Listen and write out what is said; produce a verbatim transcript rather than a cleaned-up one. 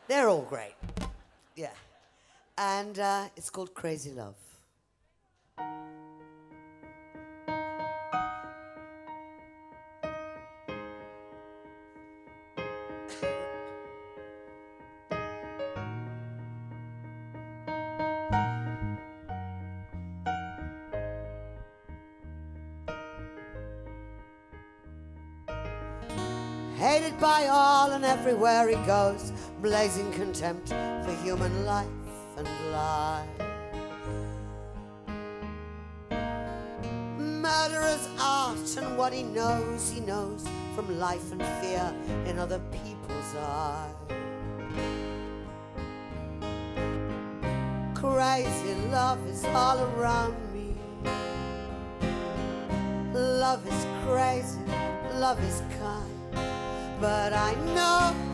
They're all great. Yeah. And uh, it's called Crazy Love. Hated by all and everywhere he goes, blazing contempt for human life and life. Murderer's art and what he knows, he knows from life and fear in other people's eyes. Crazy love is all around me. Love is crazy, love is kind. But I know